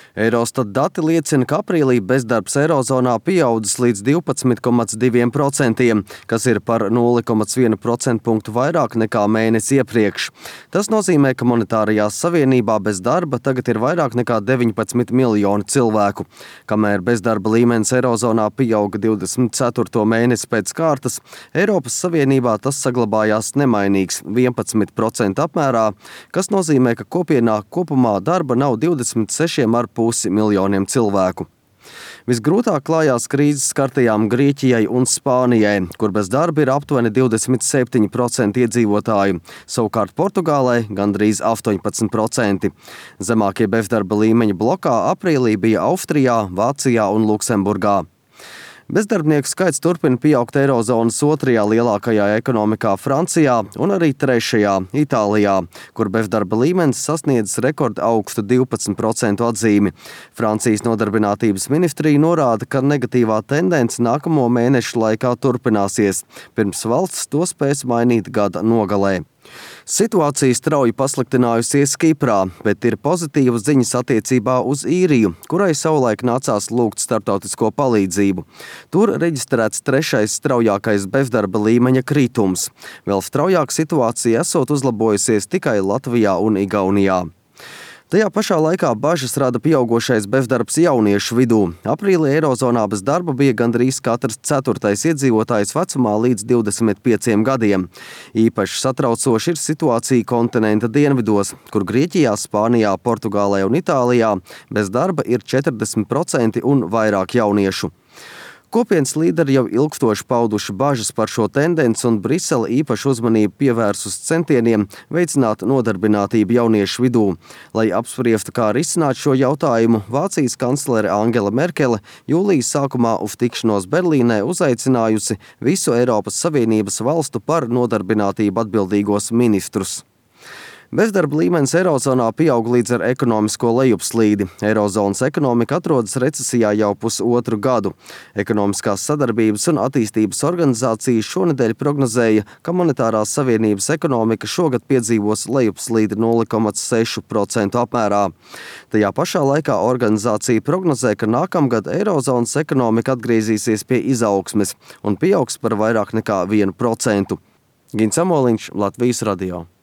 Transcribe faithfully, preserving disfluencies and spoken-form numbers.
Eurostat dati liecina, ka aprīlī bezdarbs Eirozonā pieaudzis līdz divpadsmit komats divi procenti, kas ir par nulle komats vienu procentpunktu vairāk nekā mēnesi iepriekš. Tas nozīmē, ka monetārajā savienībā bez darba tagad ir vairāk nekā deviņpadsmit miljoni cilvēku. Kamēr bezdarba līmenis Eirozonā pieauga divdesmit ceturto mēnesi pēc kārtas, Eiropas Savienībā tas saglabājās nemainīgs vienpadsmit procentu apmērā, kas nozīmē, ka kopienā kopumā darba nav divdesmit seši komats pieci miljoniem cilvēku. Visgrūtāk klājās krīzes skartajām Grieķijai un Spānijai, kur bez darba ir aptuveni divdesmit septiņi procenti iedzīvotāju, savukārt Portugālei gandrīz astoņpadsmit procenti. Zemākie bezdarba līmeņi blokā aprīlī bija Austrijā, Vācijā un Luksemburgā. Bezdarbnieku skaits turpina pieaugt Eirozonas otrajā lielākajā ekonomikā Francijā un arī trešajā Itālijā, kur bezdarba līmenis sasniedzis rekorda augstu divpadsmit procentu atzīmi. Francijas nodarbinātības ministrija norāda, ka negatīvā tendence nākamo mēnešu laikā turpināsies, pirms valsts to spēs mainīt gada nogalē. Situācija strauji pasliktinājusies Kiprā, bet ir pozitīvas ziņas attiecībā uz Īriju, kurai savulaik nācās lūgt starptautisko palīdzību. Tur reģistrēts trešais straujākais bezdarba līmeņa kritums. Vēl straujāk situācija esot uzlabojusies tikai Latvijā un Igaunijā. Tajā pašā laikā bažas rada pieaugošais bezdarbs jauniešu vidū. Aprīlī Eirozonā bez darba bija gandrīz katrs ceturtais iedzīvotājs vecumā līdz divdesmit pieciem gadiem. Īpaši satraucoši ir situācija kontinenta dienvidos, kur Grieķijā, Spānijā, Portugālē un Itālijā bez darba ir četrdesmit procenti un vairāk jauniešu. Kopienas līderi jau ilgstoši pauduši bažas par šo tendenci, un Brisele īpašu uzmanību pievērsus centieniem veicināt nodarbinātību jauniešu vidū. Lai apspriestu, kā risināt šo jautājumu, Vācijas kanclere Angela Merkele jūlijas sākumā uz tikšanos Berlīnē uzaicinājusi visu Eiropas Savienības valstu par nodarbinātību atbildīgos ministrus. Bezdarba līmenis Eirozonā pieaug līdz ar ekonomisko lejupslīdi. Eirozonas ekonomika atrodas recesijā jau pusotru gadu. Ekonomiskās sadarbības un attīstības organizācija šonedēļ prognozēja, ka monetārās savienības ekonomika šogad piedzīvos lejupslīdi nulle komats seši procentu apmērā. Tajā pašā laikā organizācija prognozē, ka nākamgad Eirozonas ekonomika atgriezīsies pie izaugsmes un pieaugs par vairāk nekā vienu procentu. Gins Amoliņš, Latvijas radio.